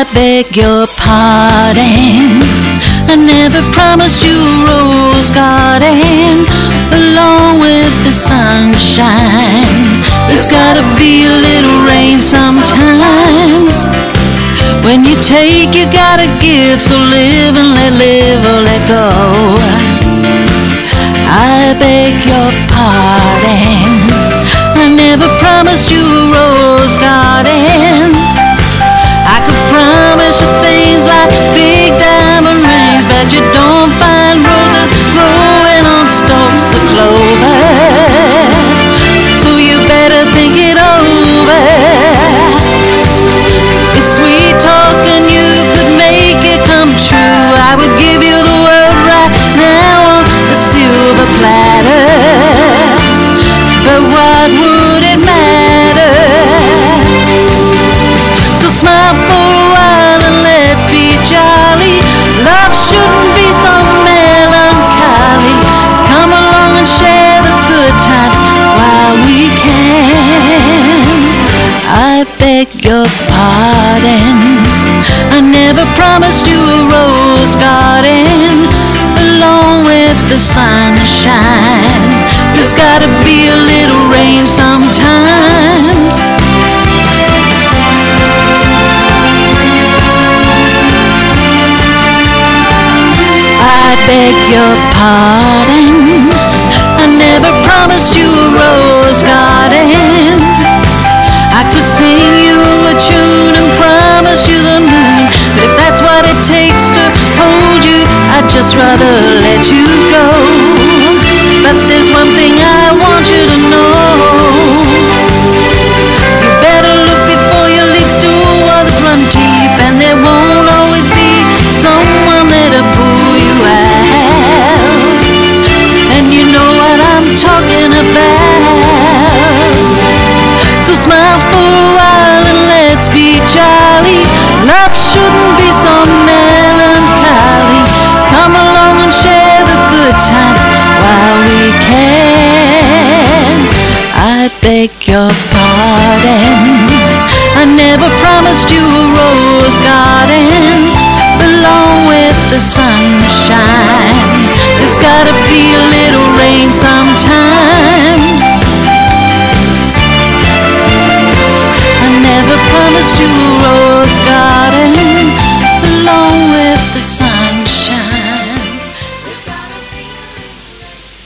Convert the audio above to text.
beg your pardon. I never promised you a rose garden along with the sunshine. There's gotta be a little rain sometimes. When you take, you gotta give. So live and let live or let go. I beg your pardon. I never promised you a rose garden. I could promise you things like big diamond rings, but you don't find roses growing on stalks of clover. So you better think it over. If sweet talking you could make it come true, I would give you the world right now on a silver platter. But what would it matter? So smile for a while and let's be jolly. Love shouldn't be so melancholy. Come along and share the good times while we can. I beg your pardon. I never promised you a rose garden along with the sunshine. There's gotta be a little rain sometimes. I beg your pardon. I never promised you a rose garden. I could sing you a tune and promise you the moon, but if that's what it takes to hold you, I'd just rather let you go. But there's one thing I want you to know. You better look before you leap, still waters run deep, and there won't always be someone there to pull you out. And you know what I'm talking about. So smile for a while and let's be jolly. Love shouldn't be so melancholy. Come along and share the good times while we can. I beg your pardon. I never promised you a rose garden along with the sunshine. There's gotta be